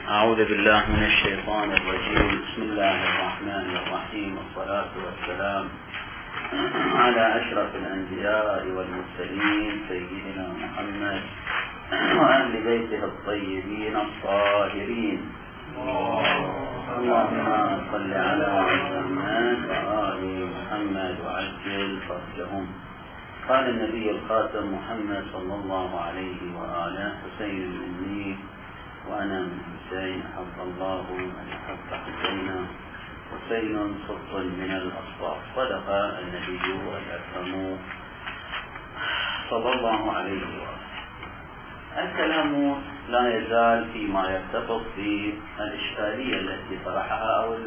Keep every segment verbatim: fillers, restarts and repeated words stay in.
أعوذ بالله من الشيطان الرجيم. بسم الله الرحمن الرحيم، والصلاة والسلام على أشرف الأنبياء والمرسلين سيدنا محمد وأهل بيته الطيبين الطاهرين. اللهم صل على محمد وآل محمد وعجل فرجهم. قال النبي الخاتم محمد صلى الله عليه وآله: حسين مني وأنا من حسين، أحب الله من أحب حسينا، حسين صدق من الأصفار. صدق النبي الأكرم صلى الله عليه وآله. الكلام لا يزال فيما يرتبط بالإشكالية التي طرحها أو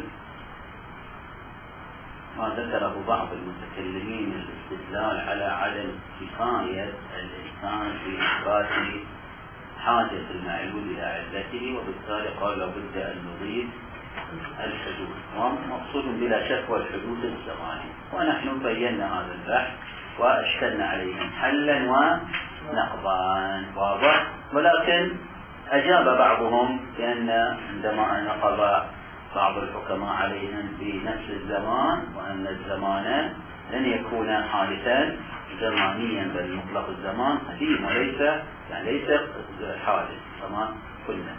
ما ذكره بعض المتكلمين، الاستدلال على عدم كفاية الإنسان في إثبات حاجة المعلول إلى علته، وبالتالي قال لابد أن نضيف الحدوث، ومقصود بلا شك هو الحدوث الزماني. ونحن بينا هذا البحث وأشكلنا عليهم حلا ونقضا واضح، ولكن أجاب بعضهم بأن عندما نقض بعض الحكماء عليهم في نفس الزمان، وأن الزمان لن يكون حادثا زمانيا بل مطلق الزمان قديم وليس يعني ليس حادث كما قلنا.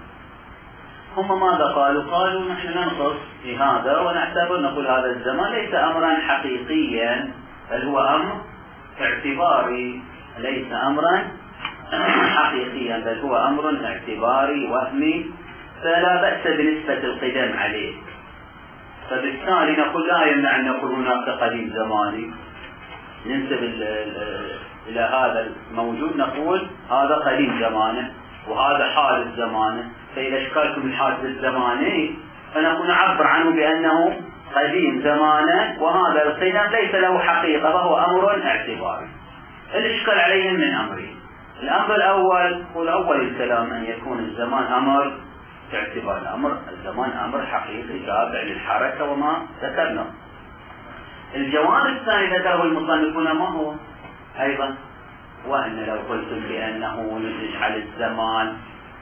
هم ماذا قالوا؟ قالوا نحن ننقص في هذا ونعتبر نقول هذا الزمان ليس أمرا حقيقيا بل هو أمر اعتباري، ليس أمرا حقيقيا بل هو أمر اعتباري وهمي، فلا بأس بنسبة القدم عليه. فبالتالي نقول لا يمنع أن يكون هناك قديم زماني، ننسب إلى هذا الموجود نقول هذا قديم زمانه وهذا حادث زمانه. فإذا اشكالكم الحادث الزماني فنقول نعبر عنه بأنه قديم زمانه، وهذا القدم ليس له حقيقة وهو أمر اعتباري. الإشكال عليهم من أمرين. الأمر الأول هو أول الكلام أن يكون الزمان أمر اعتبار، الأمر الزمان أمر حقيقي تابع للحركة وما ذكرنا. الجواب الثاني ذكره المصنفون ما هو أيضا، وأن لو قلتم بأنه نجعل الزمان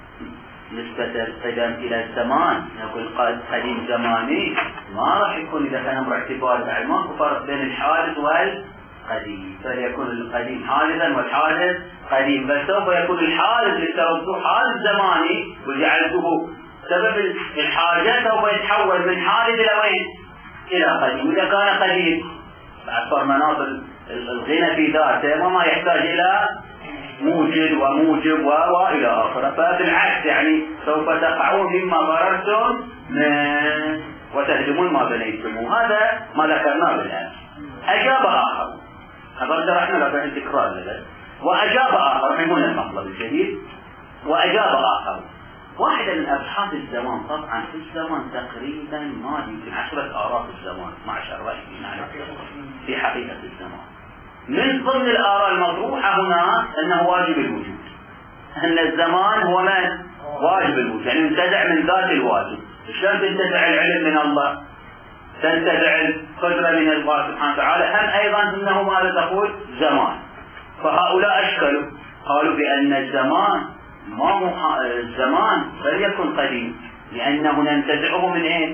نسبة القدم إلى الزمان نقول قديم زماني، ما راح يكون إذا كان أمر اعتبار بعد ماكو فرق بين الحادث والقديم، فليكون القديم حادثا والحادث قديم، بل سوف يكون الحادث لسببه حادث زماني وجعلته سبب الحاجة سوف يتحول من حادث إلى وين؟ إلى قديم. إذا كان قديم أكثر مناط الغنى في ذاته وما يحتاج إلى موجد وموجب وإلى آخره، فبالعكس يعني سوف تقعون مما ضررتم وتهدمون ما بنيتم. هذا ما ذكرناه بالآن. أجاب آخر، هذا شرحنا لك التكرار لذلك. وأجاب آخر من هنا المطلب الجديد. وأجاب آخر واحدة من أبحاث الزمان، طبعا في الزمان تقريبا ما يمكن عشرة آراء في الزمان، اثناشر رأي في حقيقة الزمان. من ضمن الآراء المطروحة هنا أنه واجب الوجود، أن الزمان هو من؟ واجب الوجود، يعني منتزع من ذات الواجب. شلون تنتزع العلم من الله؟ تنتزع القدرة من الله سبحانه وتعالى. هم أيضا أنه ماذا تقول؟ زمان. فهؤلاء أشكلوا قالوا بأن الزمان ما هو الزمان بل يكون قديم، لأنه ننتزعه من إيه؟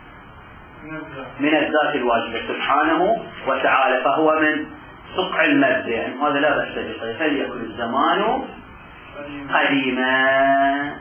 من الذات الواجبة سبحانه وتعالى، فهو من صقع المادة، يعني هذا لا بأس به، فليكن الزمان قديما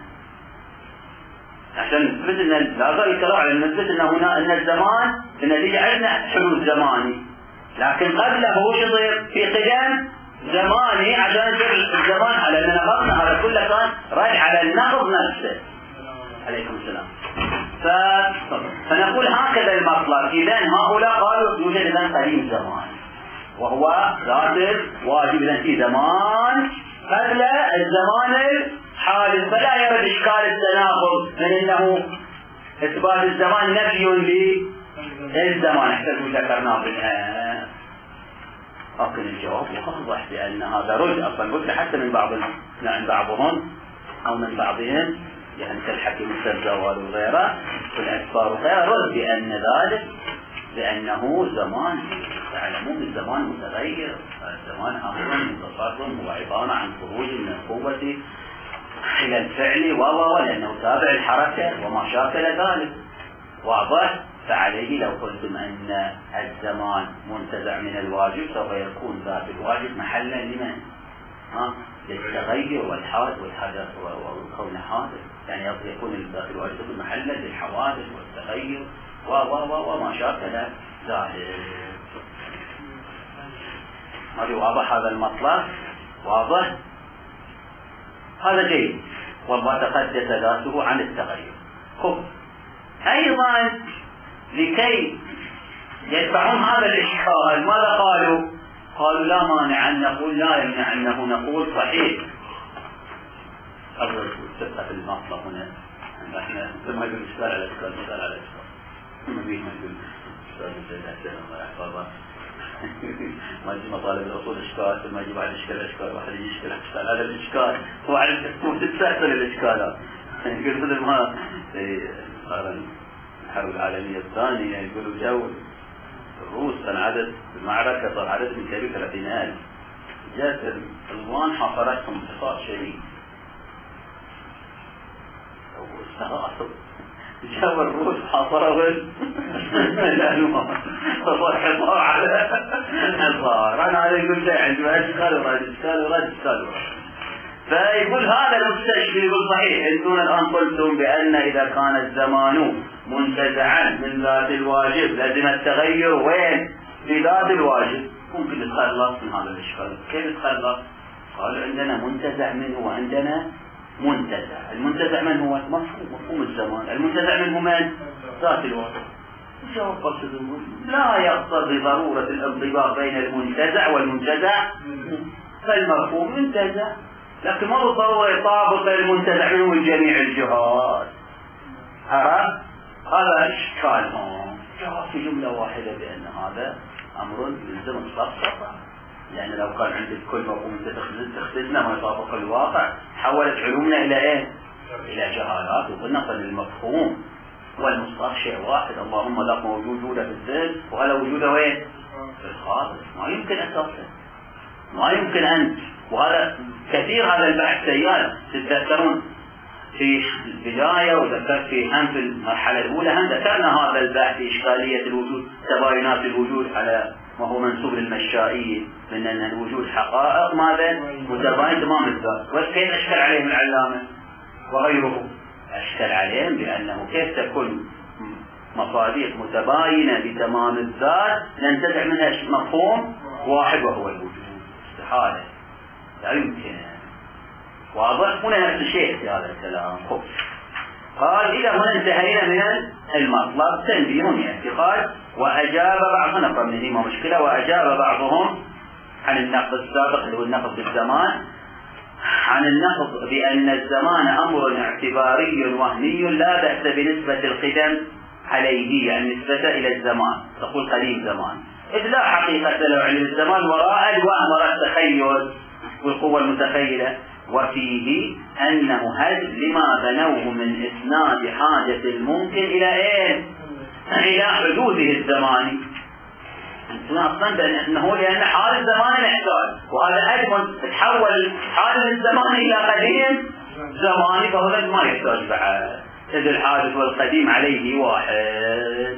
عشان نثبت ان لا زال الكلام على نثبت ان هنا ان الزمان الذي عندنا حدوث زماني، لكن قبله شطر في قدم زماني عشان الزمان على ان نقضنا هذا كله كان رد على النقض نفسه. عليكم السلام. ف... فنقول هكذا المطلب. اذا هؤلاء قالوا يوجد اذا قديم زمان وهو ذات واجب اذا في زمان قبل الزمان الحادث، فلا يرد اشكال التناقض من انه اثبات الزمان نفي للزمان حتى ذكرناه بالآن. لكن الجواب واضح بأن هذا رد، أصلا رد حتى من بعض من بعضهم أو من بعضهم، يعني كالحكيم السرجاوي وغيره والأسفار وغيره، رد بأن ذلك لأنه زمان تعلمون الزمان متغير، الزمان أمر متصرف هو عبارة عن خروج من القوة إلى الفعل و لأنه تابع الحركة وما شاكل ذلك. واضح؟ فعليه لو قلتم أن الزمان منتزع من الواجب سوف يكون ذات الواجب محلا لمن؟ ها؟ للتغير والحادث والحدث وكون حادث، يعني يكون ذات الواجب محلا للحوادث والتغير و و وما شاكل ذلك. هذا واضح هذا المطلب؟ واضح؟ هذا جيد، والله تقدس ذاته عن التغير. خب أيضا لكي يدفعون هذا الإشكال ماذا قالوا؟ قالوا لا مانع أن نقول لا يمنع أنه نقول صحيح. أول ثقة في المطلب هنا احنا ثم يقول إشكال على إشكال مثال على إشكال ثم بيه ما يقول إشكال مثل أحسن الله يحفظه ما يجي مطالب الأصول إشكال ثم يجي بعد إشكال إشكال واحد يجي إشكال إشكال هذا الإشكال هو على تستحسن الإشكالات. يقول مثل ما صار الحرب العالمية الثانية يقولوا جو الروس كان عدد المعركة صار عدد من كبير ثلاثين ألف، جاءت الألمان حاصرتهم حصار شديد واستغاثوا، جاءوا الروس حاصروا الألمان صار حصار على حصار. أنا هذا يقول شيء عندما أشكال ورد أشكال ورد أشكال ورد. فيقول هذا المستشفي يقول صحيح انتم الآن قلتم بأن إذا كان الزمان منتزعا من ذات الواجب لازم التغير وين؟ في ذات الواجب. ممكن نتخلص من هذا الإشكال. كيف نتخلص؟ قالوا عندنا منتزع منه وعندنا منتزع. المنتزع من هو؟ مفهوم مفهوم الزمان. المنتزع منه من؟ ذات الواجب. جواب بسيط يقول لا يقتضي ضرورة الانضباط بين المنتزع والمنتزع، فالمفهوم منتزع لكن ما بالضرورة يطابق المنتزع منه من جميع الجهات. عرفت؟ هذا إشكال هون. جواب في جملة واحدة بأن هذا أمر يلزم الصفصفة، لأن لو كان عندك كل مفهوم تخزنه ما يطابق الواقع حولت علومنا إلى إيه؟ إلى جهالات. وقلنا فإن المفهوم والمصطلح شيء واحد. اللهم ذاك موجود وجوده في الذهن وهذا وجوده وين؟ في الخارج. ما يمكن أساسا، ما يمكن أن، وهذا كثير هذا البحث سيال. تتذكرون في البداية وذكرت في هم في المرحلة الأولى هم ذكرنا هذا البحث في إشكالية الوجود، تباينات الوجود على ما هو منسوب للمشائيين من أن الوجود حقائق ماذا؟ متباين تمام الذات. وكيف أشكل عليهم العلامة وغيره؟ أشكل عليهم بأنه كيف تكون مصادق متباينة بتمام الذات ننتزع منها مفهوم واحد وهو الوجود. استحالة، لا يمكن. واضح؟ هنا نفس الشيء في هذا الكلام. قال إذا هنا انتهينا من المطلب تنبيه يأتي. قال وأجاب بعضنا فمنه ما مشكلة. وأجاب بعضهم عن النقد السابق اللي هو النقد بالزمان عن النقد بأن الزمان أمر اعتباري وهمي لا بأس بنسبة القدم عليه، يعني نسبة إلى الزمان، تقول قديم زمان، إذ لا حقيقة له علم الزمان وراء الوهم وراء التخيل والقوة المتخيلة. وفيه أنه هل لما بنوه من إسناد حاجة الممكن إلى إيه؟ إلى حدوثه الزماني. أصلا أنه لأن حال الزمان يحتاج، وهذا أيضا تحول حال الزمان إلى قديم زماني، فهذا ما يحتاج بعد، إذ الحادث والقديم عليه واحد.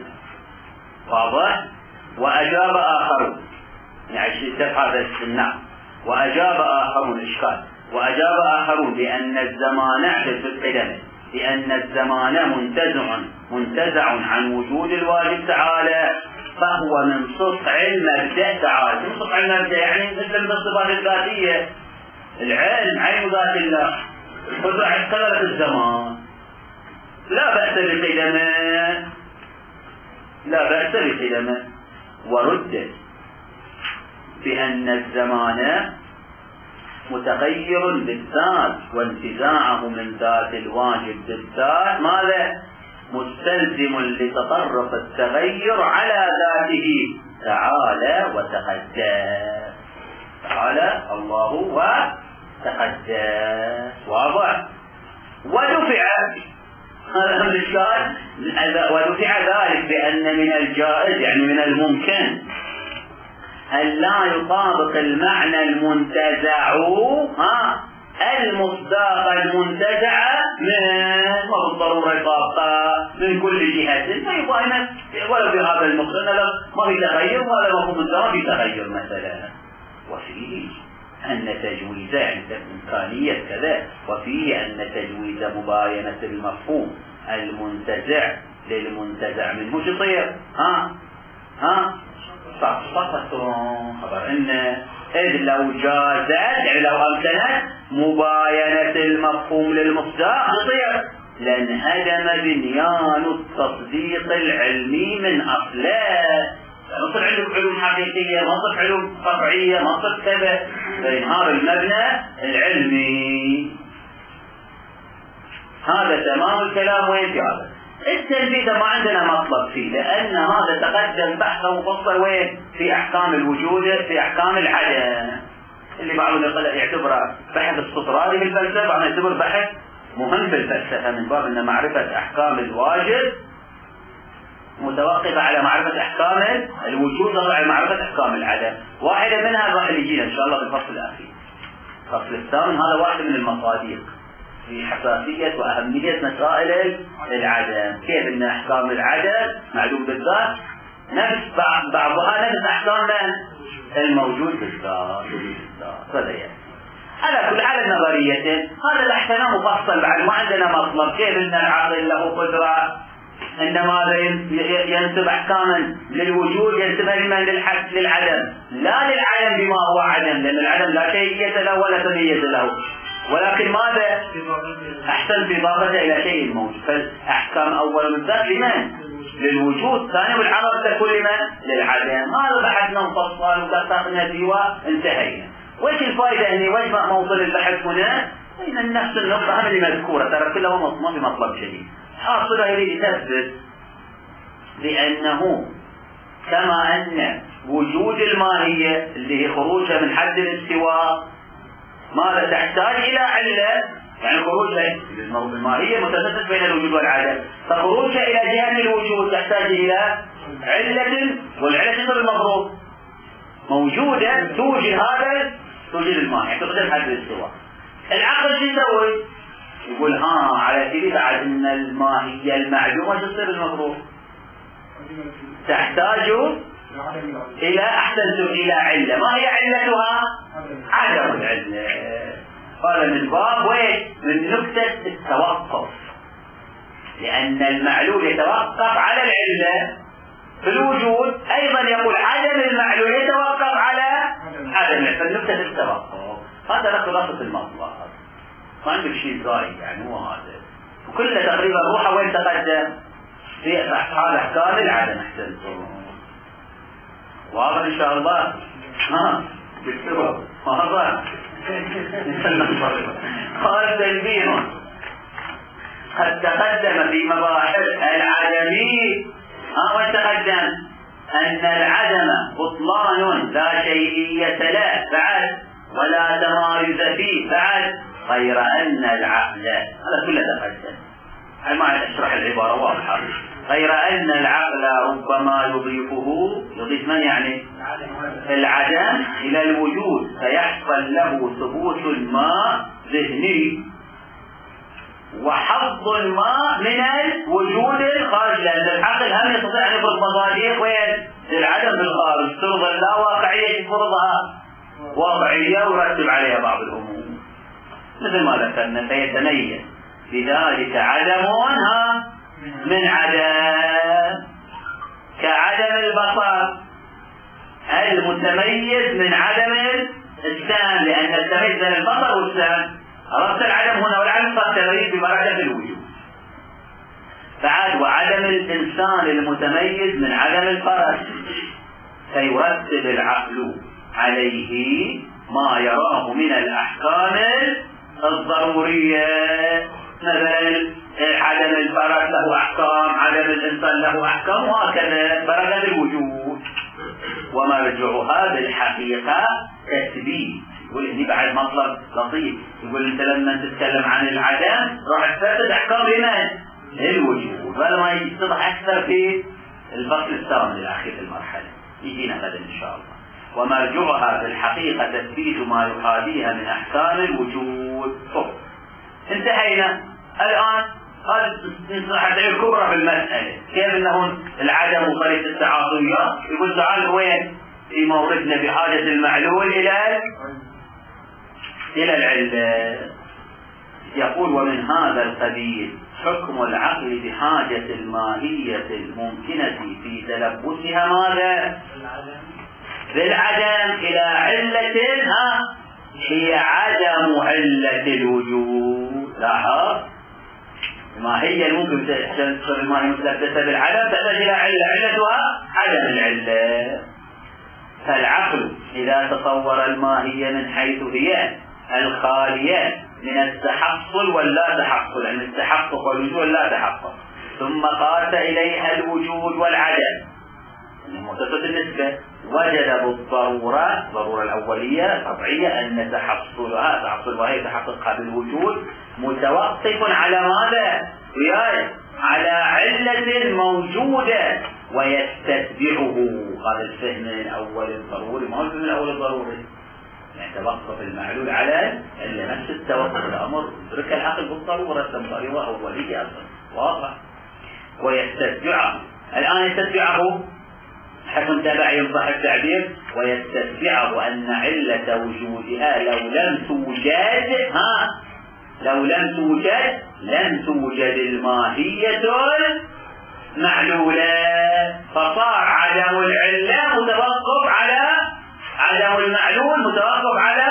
واضح؟ وأجاب آخرون، يعني هذا النعم. وأجاب آخرون الإشكال. وأجاب آخرون بأن الزمان يحدث القدم، بأن الزمان منتزع منتزع عن وجود الواجب تعالى، فهو من سطع المبدأ تعالى. من سطع المبدأ يعني مثل الصفات الذاتية، العلم عين ذات الله، خذوا قدرة الزمان، لا بأس بقدمه، لا بأس بقدمه. ورد بأن الزمان متغير بالذات، وانتزاعه من ذات الواجب بالذات ماذا؟ مستلزم لتطرف التغير على ذاته تعالى وتقدس. تعالى الله وتقدس. واضح؟ ودفع هذا الإشكال، ودفع ذلك بأن من الجائز يعني من الممكن أن لا يطابق المعنى المنتزع ها المصداق المنتزعة من بالضرورة طاقة من كل جهة، فيبقى ولو في هذا المقدار ما في تغير، وهذا مفهوم الزمان في تغير مثلا. وفيه أن تجويز يعني إمكانية كذا، وفيه أن تجويز مباينة المفهوم المنتزع للمنتزع منه شو يصير؟ ها ها صفصفة خبر إن إذ لو جازت يعني لو أمكنت مباينة المفهوم للمصداق يصير لانهدم بنيان التصديق العلمي من أصله. نصف علوم علوم حقيقية، نصف علوم قطعية، نصف كذا، فينهار المبنى العلمي. هذا تمام الكلام. وين في هذا التنفيذ ما عندنا مطلب فيه، لأن هذا تقدم بحث مفصل وين في أحكام الوجود في أحكام العدم، اللي بعضهم يعتبره بحث استطرادي في الفلسفة، بعضهم يعتبر بحث مهم في الفلسفة من باب أن معرفة أحكام الواجب متوقفة على معرفة أحكام الوجود وعلى معرفة أحكام العدم. واحدة منها راح يجينا إن شاء الله في الفصل الأخير. الفصل الثامن هذا واحد من المصادق في حساسية وأهمية مسائل العدم، كيف أن أحكام العدم معلوم بالذات نفس بعضها نفس أحكام الموجود بالذات. هذا يعني على كل حال نظرية هذا بحثنا مفصل بعد، ما عندنا مطلب كيف أن العقل له قدرة أن ماذا ينسب أحكاما للوجود ينسبها لمن للعدم، لا للعدم بما هو عدم، لأن العدم لا شيئية له ولا تمييز له، ولكن ماذا أحسن في إضافته إلى شيء موجود. فالأحكام أول من ذات لمن؟ للوجود، ثاني والعرض تكون لمن؟ للعدم. هذا بحثنا مفصل ودققنا فيه وانتهينا. وإيش الفائدة أني وإيش موصل البحث هنا؟ إن نفس النقطة هم اللي مذكورة، ترى كلها ما في مطلب شديد. حاصلة يريد تثبت بأنه كما أن وجود الماهية اللي هي خروجها من حد الاستواء ماذا تحتاج إلى علة، يعني خروجها الماهية متناسب بين الوجود والعدم، فخروجها إلى جهة الوجود تحتاج إلى علة، والعلة غير المفروض موجودة توجد هذا توجد الماهية تقدم حد الاستواء. العقل شو يسوي؟ يقول ها على كذا بعد ان الماهية المعلومة تصير المفروض تحتاج الى احسنت الى علة. ما هي علتها؟ عدم العلة. هذا من باب وين؟ من نكتة التوقف، لان المعلول يتوقف على العلة في الوجود، ايضا يقول عدم المعلول يتوقف على عدم العلة، فالنكتة التوقف. هذا خلاصة المطلب، ما عندك شيء زايد يعني هو هذا، وكله تقريبا روحه وين تقدم في حال احكام العدم. احسنتم واضح ان شاء الله. ها بالسبب واضح. قال تنبيه قد تقدم في مباحث العدمي. ها وين تقدم؟ ان العدم بطلان لا شيئية له بعد ولا تمايز فيه بعد، غير أن العقل هذا كله تقدم، ما أشرح العبارة واضحة. غير أن العقل ربما يضيفه يضيف من يعني العدم إلى الوجود، فيحصل له ثبوت الماء ذهني وحظ الماء من الوجود الخارج، لأن العقل هم يستطيع أن يفرض مصادق وين العدم بالخارج، تفرض لا واقعية يفرضها واقعية ويرتب عليها بعض الأمور مثل ما ذكرنا، فيتميز بذلك عدمها من عدم، كعدم البصر المتميز من عدم السام، لأن التميز بين البصر والسام. عرفت العدم هنا والعدم صار تميز بمراتب الوجود. بعد وعدم الإنسان المتميز من عدم الفرس، فيرتب العقل عليه ما يراه من الأحكام الضرورية، مثلا عدم الفرس له أحكام، عدم الإنسان له أحكام، وهكذا بركة الوجود. ومرجعها بالحقيقة تثبيت. يقول إني بعد مطلب لطيف، يقول أنت لما تتكلم عن العدم راح تثبت أحكام لمن؟ للوجود، وهذا ما يتضح أكثر في الفصل الثامن الأخير في المرحلة، يجينا غدا إن شاء الله. ومرجعها في الحقيقة تثبيت ما يحاذيها من أحكام الوجود. المعلول. انتهينا الآن. هذه النصيحة الكبرى في المسألة، كيف أنه العدم وطريقة التعاطيات. يقول تعال وين في موردنا بحاجة المعلول إلى إلى العلة. يقول ومن هذا القبيل حكم العقل بحاجة الماهية الممكنة في تلبسها ماذا؟ بالعدم إلى علة ها هي عدم علة الوجود. لاحظ الماهية الممكن تدخل الماهية متلبسة بالعدم تحتاج إلى علة، علتها عدم العلة. فالعقل إذا تصور الماهية من حيث هي الخالية من التحصل واللا تحصل، يعني التحقق والوجود واللا تحقق، ثم قاس إليها الوجود والعدم متصل النسبة، وجد بالضرورة الضرورة الأولية القطعية أن تحصلها تحصل وهي تحققها بالوجود متوقف على ماذا؟ وياي على علة موجودة ويستتبعه. هذا الفهم الأول الضروري، ما هو الفهم الأول الضروري، يعني توقف المعلول على إلا نفس التوقف الأمر يدرك العقل بالضرورة ضرورة أولية أصلا واضح. ويستتبعه الآن يستتبعه حكم تبعي ينصح التعبير، ويستتبعه أن علة وجودها لو لم توجد ها لو لم توجد لم توجد الماهية المعلولة، فصار عدم العلة متوقف على عدم المعلول متوقف على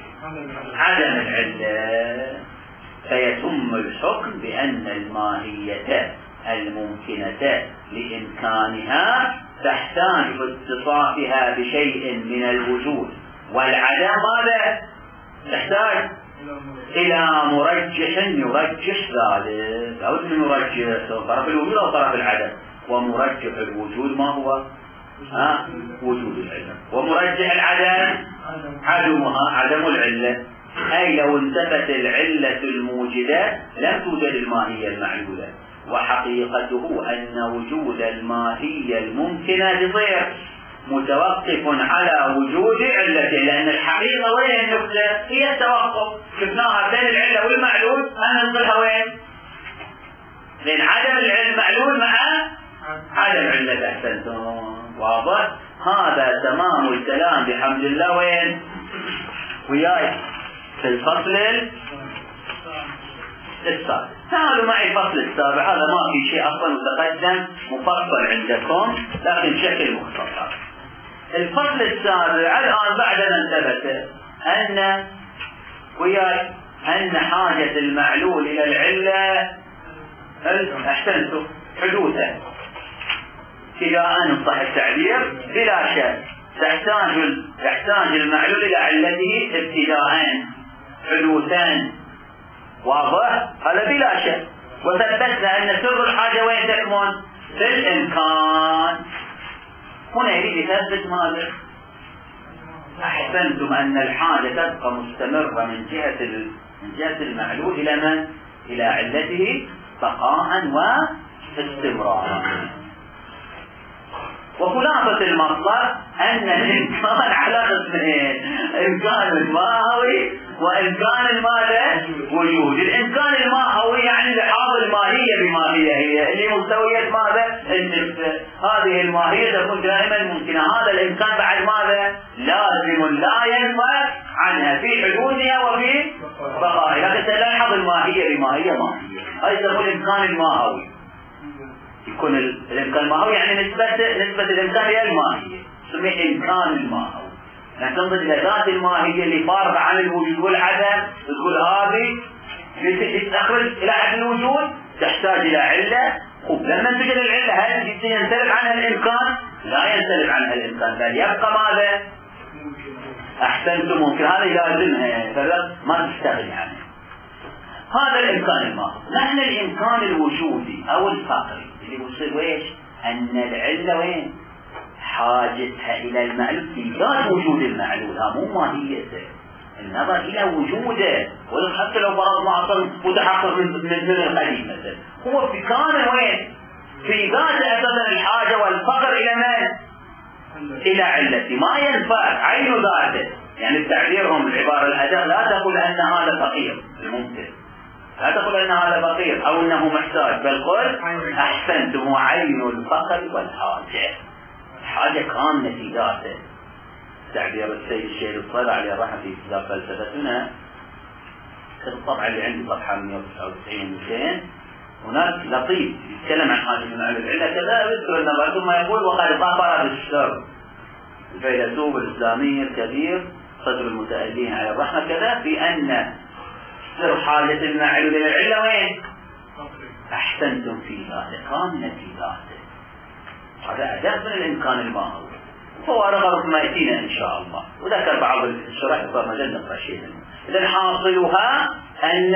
عدم العلة. فيتم الحكم بأن الماهية الممكنة لإمكانها تحتاج باتصافها بشيء من الوجود والعدم ماذا؟ تحتاج إلى مرجح يرجح ذلك، أو من مرجح طرف الوجود أو طرف العدم. ومرجح الوجود ما هو؟ ها؟ وجود العلة. ومرجح العدم عدمها عدم العلة، أي لو انتفت العلة الموجدة لم توجد الماهية المعلولة. وحقيقته أن وجود الماهية الممكنة لغير متوقف على وجود علة، لأن الحقيقة وين النقطة؟ هي التوقف. شفناها بين العلة والمعلول أن ننظرها وين؟ بين عدم المعلول مع عدم علة. أحسنتم واضح. هذا تمام الكلام بحمد الله. وين وياي في الفصل السابع. تعالوا معي الفصل السابع، هذا ما في شيء أصلا متقدم مفصل عندكم لكن بشكل مختصر. الفصل السابع الآن بعد أن ثبت أن وياي أن حاجة المعلول إلى العلة أحسنتم حدوثا ابتداء نصح التعبير بلا شك تحتاج تحتاج المعلول إلى علته ابتداء حدوثا واضح هذا بلا شك. وثبتنا أن سر الحاجة وين تكمن؟ في الإمكان. هنا يريد يثبت ماذا؟ أحسنتم أن الحاجة تبقى مستمرة من جهة من جهة المعلول إلى من؟ إلى علته بقاء واستمرارا. وخلاصة المطلب أن الإمكان على قسمين، إمكان الماهوي وإمكان الماذا؟ وجود. الإمكان الماهوي يعني لحاظ الماهية بماهية هي اللي مستوية ماذا؟ النسبة. هذه الماهية تكون دائما ممكنة. هذا الإمكان بعد ماذا؟ لازم لا ينفك عنها في حدوثها وفي بقائها. لكن تلاحظ الماهية بماهية ماهية. هذا يسمى الإمكان الماهوي. يكون الإمكان الماهوي يعني نسبة نسبة الإمكان إلى الماهية، سميه إمكان الماهوي. يعني تنظر إلى ذات الماهية اللي فارغة عن الوجود والعدم، تقول هذه تخرج إلى حد الوجود تحتاج إلى علة. لما توجد العلة هل ينسلب عنها الإمكان؟ لا ينسلب عنها الإمكان، بل يبقى ماذا؟ أحسنتم ممكن هذا لازمها فلا ما تستغني عنه. هذا الإمكان الماهوي. نحن الإمكان الوجودي أو الفقري اللي يصير ويش؟ أن العلة وين؟ حاجتها إلى المعلول في ذات وجود المعلول، ها مو ماهيته. النظر إلى وجوده، ولو حتى لو فرضنا أصلا متحقق من من القديم مثلا، هو في كان وين؟ في ذات أساسا الحاجة والفقر إلى من؟ إلى علته، ما ينفع عين ذاته. يعني بتعبيرهم العبارة الأداء لا تقول أن هذا فقير الممكن، لا تقول أن هذا فقير أو أنه محتاج، بل قل أحسنتم عين الفقر والحاجة، الحاجة كاملة في ذاته. تعبير السيد الشهيد الصالح عليه الرحمة في كتاب فلسفتنا الطبعة اللي عندي صفحة مئة وتسعة وتسعين مئتين، هناك لطيف يتكلم عن حاجة من أهل العلة كذا، يذكر أن بعضهم ما يقول وقد ظفر بالشر الفيلسوف الإسلامي الكبير صدر المتألين على الرحمة كذا بأن سر حاجة المعلول إلى العلة وين؟ أحسنتم في ذاته، كاملة في ذاته. هذا أداء من الإمكان الماهوي، هو رغب ما يأتينا إن شاء الله، وذكر بعض الشرائح في مجلة رشيد. إذا حاصلها أن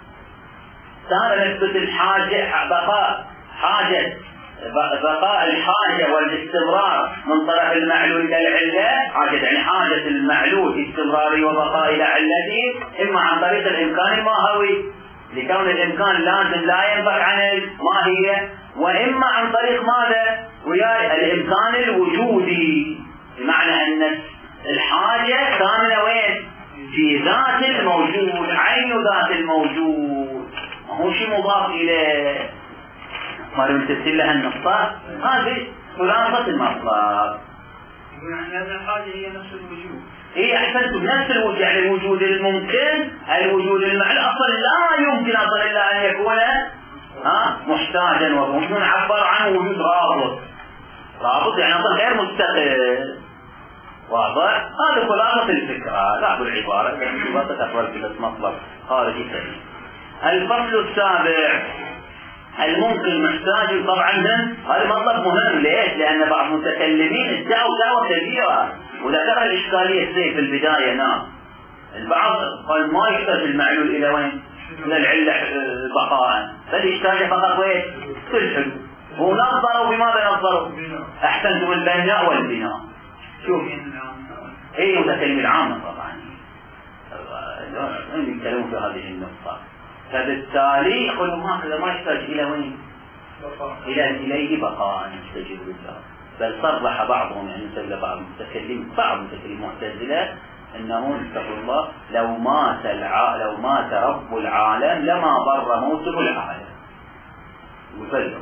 صار نثبت الحاجة بقاء حاجة بقاء الحاجة والاستمرار من طرف المعلول إلى العلة، حاجة يعني حاجة المعلول في استمراره وبقاء إلى علته، إما عن طريق الإمكان الماهوي لكون الإمكان لازم لا ينبغ عن الماهية، وإما عن طريق ماذا؟ ويا الإمكان الوجودي، بمعنى أن الحاجة كاملة وين؟ في ذات الموجود، عين ذات الموجود، ما هو شيء مضاف إليه. ما نمتثل لها النقطة هذه خلاصة المطلب. لأن الحاجة هي نفس الوجود. إيه أحسنتم، نفس الوجود، يعني الوجود الممكن، الوجود المعنى أصلا لا يمكن أصلا إلا أن يكون ها محتاجا، وممكن نعبر عنه وجود رابط، رابط يعني أصلا غير مستقل. واضح؟ هذا خلاصة الفكرة، لا بالعبارة يعني بساطة أقوال كده مطلب خارجي سليم. الفصل السابع الممكن محتاج، طبعا هذا مطلب مهم. ليش؟ لأن بعض المتكلمين ادعوا دعوة كبيرة وذكر الإشكالية زي في البداية. نعم البعض قال ما يحتاج المعلول إلى وين؟ إلى العلة بقاء، بل يحتاج فقط وين؟ في الحدود. ونظروا بماذا نظروا؟ أحسنتم البناء والبناء. شوف ايه متكلم العامة طبعا يتكلمون في هذه النقطة، فبالتالي يقولون هكذا ما يحتاج الى وين؟ الى اليه بقاء يستجيب لله. بل صرح بعضهم يعني مثل بعض المتكلم بعض المتكلمين المعتزلة انه استغفر الله لو مات الع... لو مات رب العالم لما ضر موته العالم، وسلم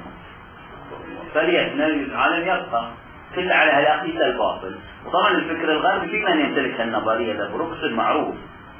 فليتنا العالم يبقى كل على هلاقيس الباطل. وطبعا الفكر الغربي في من يمتلك النظرية ده، بروكس المعروف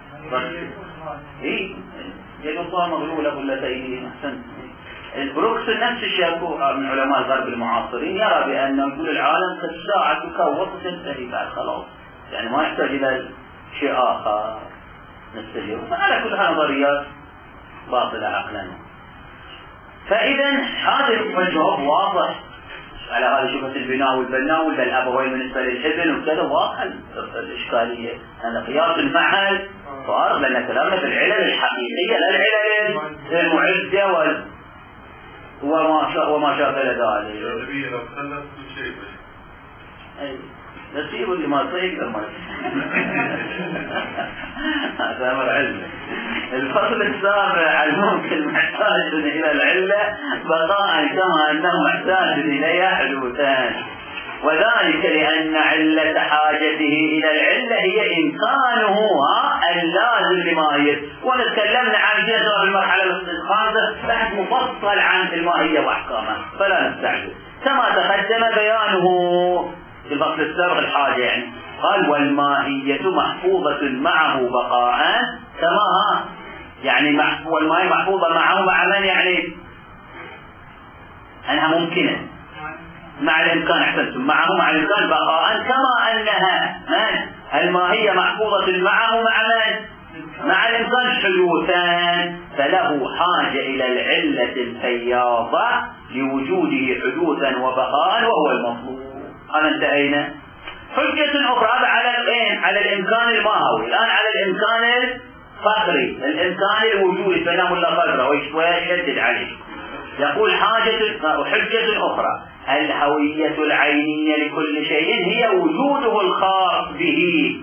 ايه يد الله مغلولة ولا أيديهم أحسن. البروكس نفس الشيء من علماء الغرب المعاصرين يرى بأن كل العالم كالساعة تكور وتنتهي بعد خلاص، يعني ما يحتاج إلى شيء آخر نستجيب. فعلى كل نظريات باطلة عقلا. فإذا هذا الجواب واضح على هذه شبهة البناء والبناء ولا الأبوين بالنسبة للابن وكذا، واضح الإشكالية. هذا قياس المحل صار لأن كلامنا في العلل الحقيقية لا العلل المعدة وال... وما شاء وما شاكل ذلك. نسيب اللي ما صيق ما هذا أمر علمي. الفصل السابع الممكن محتاج إلى العلة بقاء كما أنه محتاج إليها حدوثان، وذلك لأن علة حاجته إلى العلة هي إمكانه اللازم لماهية. ونتكلمنا عن جهة المرحلة الخامسة بحث مفصل عن الماهية وأحكامها فلا نستعجل. كما تقدم بيانه في الفصل السابق الحاجة يعني قال والماهية محفوظة معه بقاء كما يعني والماهية محفوظة معه مع من يعني أنها ممكنة مع الإمكان أحسنتم معه مع الإمكان بقاء كما أنها من الماهية محفوظة معه مع من مع الإمكان حدوثان، فله حاجة إلى العلة الفياضة لوجوده حدوثا وبقاء وهو المطلوب. أنا انتهينا. حجة أخرى على الإيه؟ على الإمكان الماهوي، الآن على الإمكان الفقري، الإمكان الوجودي بينهم ولا فقرة ويشدد عليه. يقول حاجة حجة أخرى الهوية العينية لكل شيء هي وجوده الخاص به.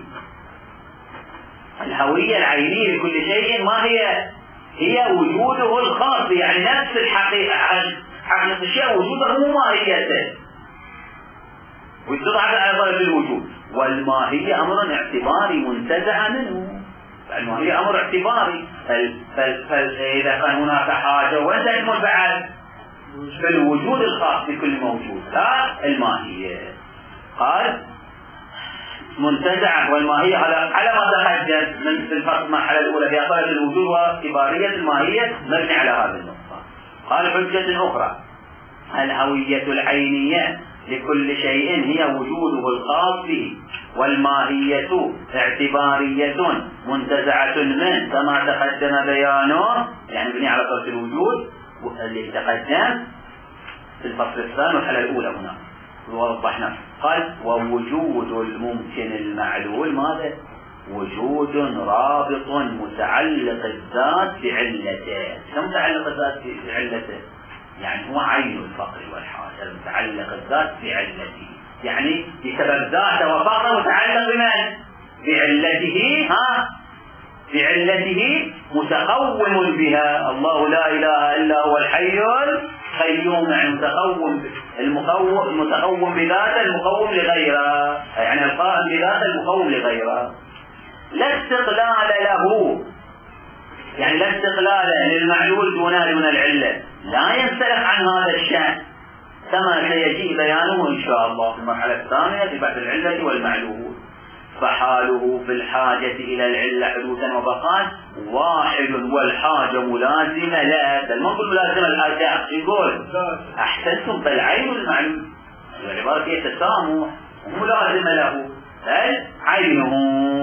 الهوية العينية لكل شيء ما هي؟ هي وجوده الخاص به، يعني نفس الحقيقة حقيقة الشيء وجوده مو ماهيته. وتضعف أيضا في الوجود. والماهية أمر اعتباري منتزع منه، الماهية أمر اعتباري. فإذا كان هناك حاجة وين تكمن بعد؟ في الوجود الخاص بكل موجود، لا الماهية. قال منتزعة والماهية على على ما تقدم من في الفصل المرحلة الأولى في أصالة الوجود واعتبارية الماهية مبني على هذه النقطة. قال حجة أخرى: الهوية العينية لكل شيء هي وجوده الخاص به، والماهية اعتبارية منتزعة منه كما تقدم بيانه، يعني مبني على أصالة الوجود اللي تقدم في الفصل الثاني والحالة الأولى هنا ووضحنا. قال: ووجود الممكن المعلول ماذا؟ وجود رابط متعلق الذات بعلته. كم متعلق الذات بعلته؟ يعني هو عين الفقر والحاجة، متعلق الذات بعلته، يعني بسبب ذاته وفقره متعلق بمن؟ بعلته. ها بعلته متقوم بها. الله لا إله إلا هو الحي القيوم، يعني متقوم المقوم المتقوم بذاته المقوم لغيره، يعني القائم بذاته المقوم لغيره. لا استقلال له، يعني لا استقلال للمعلول دونه دون العلة، لا ينسلخ عن هذا الشأن كما سيجي بيانه إن شاء الله في المرحلة الثانية في بعد العلة والمعلول. فحاله في الحاجة إلى العلة حدوثا وبقاء واحد، والحاجة ملازمة لا. المنطق ملازمة الآتاء يقول أحسنتم فالعين المعلول، العبارة هي تسامح ملازمة له بل عينه.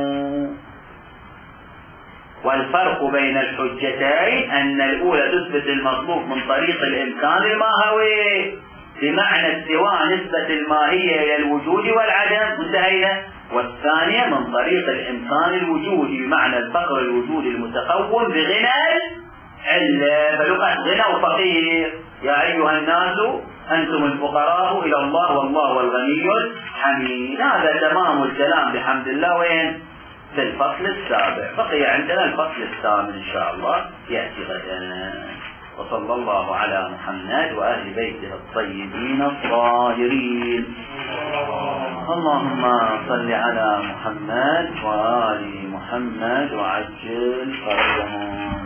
والفرق بين الحجتين أن الأولى تثبت المطلوب من طريق الإمكان الماهوي بمعنى استواء نسبة الماهية إلى الوجود والعدم انتهينا، والثانية من طريق الإمكان الوجودي بمعنى الفقر الوجودي المتقوم بغنى العلة. فلغة غنى وفقير: يا أيها الناس أنتم الفقراء إلى الله والله والغني الحميد. هذا تمام الكلام بحمد الله. وين؟ في الفصل السابع. بقي عندنا الفصل الثامن إن شاء الله يأتي غدا. وصلى الله على محمد وأهل بيته الطيبين الطاهرين. اللهم صل على محمد وآل محمد وعجل فرجهم.